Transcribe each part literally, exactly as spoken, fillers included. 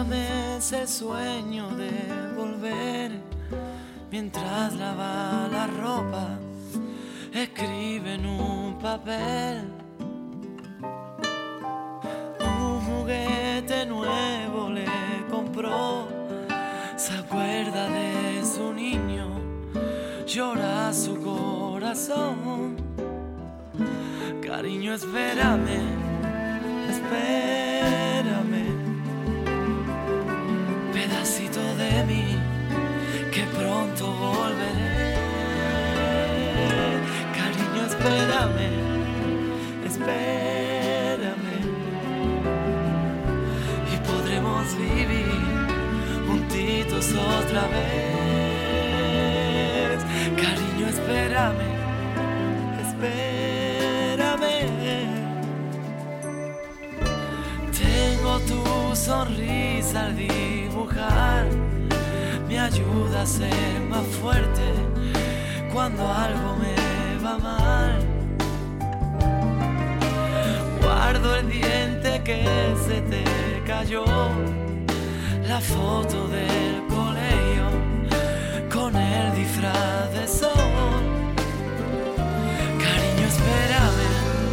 Regálame ese sueño de volver. Mientras lava la ropa, escribe en un papel. Un juguete nuevo le compró. Se acuerda de su niño, llora su corazón. Cariño, espérame, espérame. Pedacito de mí, que pronto volveré. Cariño, espérame, espérame. Y podremos vivir juntitos otra vez. Cariño, espérame, espérame. Tengo tu sonrisa al dibujar, me ayuda a ser más fuerte cuando algo me va mal. Guardo el diente que se te cayó, la foto del colegio con el disfraz de sol. Cariño, espérame,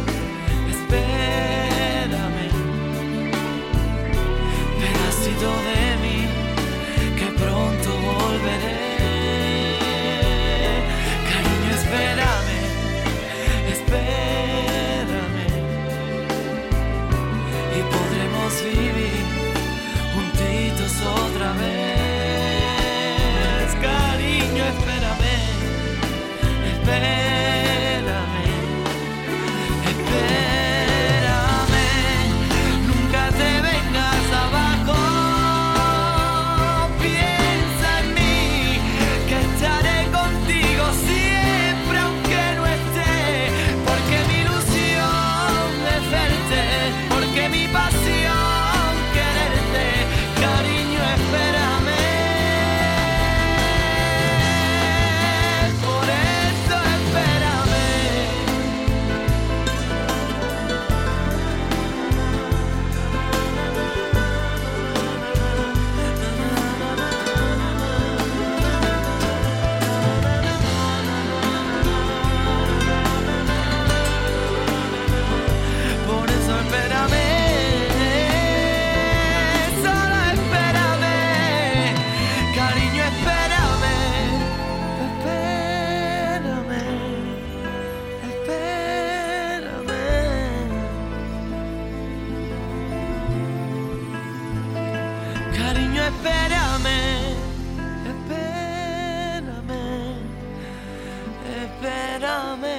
espérame. Pedacito de mí, que pronto volveré. Cariño, espérame, espérame. Y podremos vivir juntitos otra vez. Cariño, espérame, espérame, espérame. Nunca te vengas abajo. Piensa en mí, que estaré contigo siempre aunque no esté. Porque mi ilusión es verte, porque mi pasión quererte. Cariño, espérame. Por eso espérame. Por eso espérame. Solo espérame. Cariño, espérame. Espérame. Espérame. Cariño, espérame. Espérame. Espérame.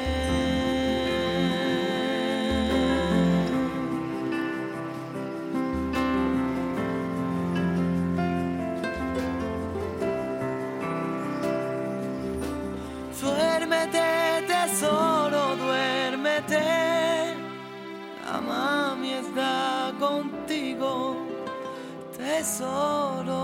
Duérmete, tesoro, duérmete. La mami está contigo, tesoro.